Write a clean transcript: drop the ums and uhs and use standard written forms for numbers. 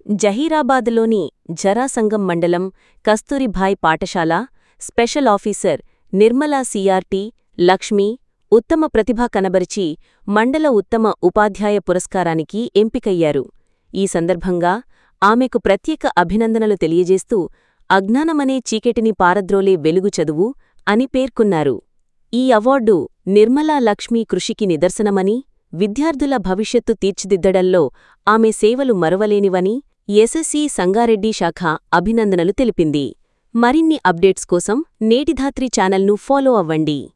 జహీరాబాద్లోని జరాసంగం మండలం కస్తూరిభాయ్ పాఠశాల special officer Nirmala CRT Lakshmi ఉత్తమ ప్రతిభ కనబరిచి మండల ఉత్తమ ఉపాధ్యాయ పురస్కారానికి ఎంపికయ్యారు. ఈ సందర్భంగా ఆమెకు ప్రత్యేక అభినందనలు తెలియజేస్తూ అజ్ఞానమనే చీకటిని పారద్రోలే వెలుగు చదువు అని పేర్కొన్నారు. ఈ అవార్డు నిర్మలా లక్ష్మి కృషికి నిదర్శనమని, విద్యార్థుల భవిష్యత్తు తీర్చిదిద్దడంలో ఆమె సేవలు మరువలేనివని ఎస్ఎస్సి సంగారెడ్డి శాఖ అభినందనలు తెలిపింది. మరిన్ని అప్డేట్స్ కోసం నేటిధాత్రి ఛానల్ను ఫాలో అవ్వండి.